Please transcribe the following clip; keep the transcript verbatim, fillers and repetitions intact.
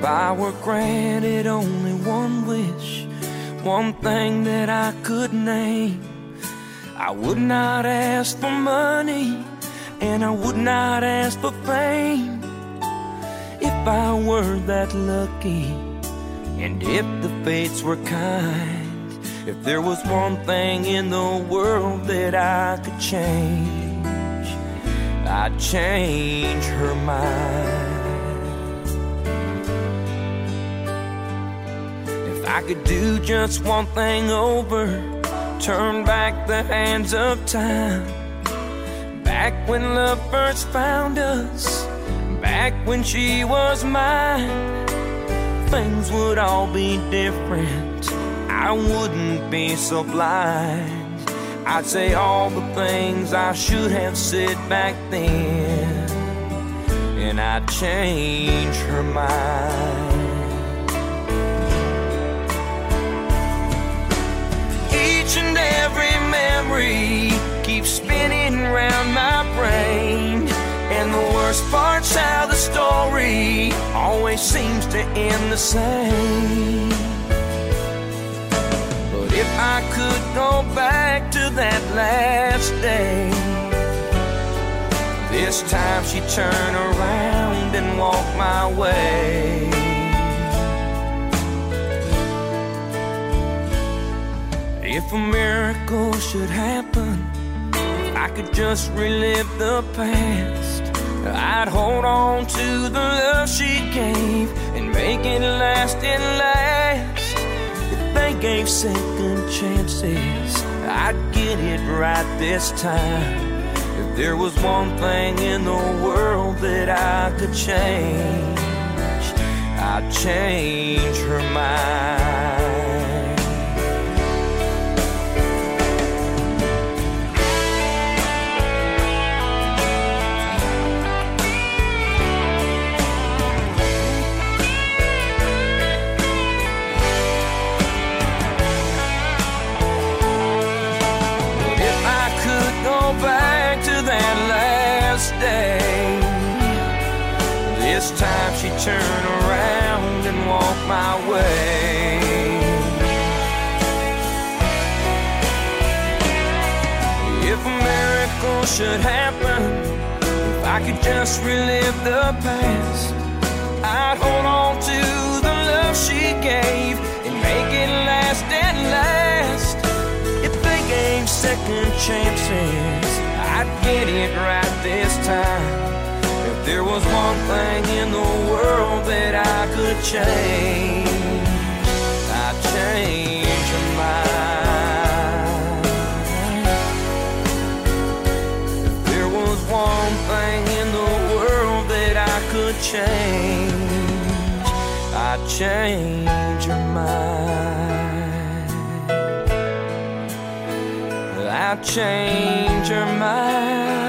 I were granted only one wish, one thing that I could name, I would not ask for money, and I would not ask for fame. If I were that lucky, and if the fates were kind, if there was one thing in the world that I could change, I'd change her mind. If I could do just one thing over, turn back the hands of time, back when love first found us, back when she was mine, things would all be different. I wouldn't be so blind. I'd say all the things I should have said back then, and I'd change her mind. Each and every memory keeps spinning round my brain, and the worst part's how the story always seems to end the same. But if I could go back to that last day, this time she'd turn around and walk my way. If a miracle should happen, if I could just relive the past, I'd hold on to the love she gave and make it last and last. If they gave second chances, I'd get it right this time. If there was one thing in the world that I could change, I'd change her mind. Back to that last day, this time she'd turn around and walk my way. If a miracle should happen, if I could just relive the past, I'd hold on to the love she gave and make it last and last. If they gave second chances, I'd get it right this time. If there was one thing in the world that I could change, I'd change her mind. If there was one thing in the world that I could change, I'd change her mind. I'd change her mind.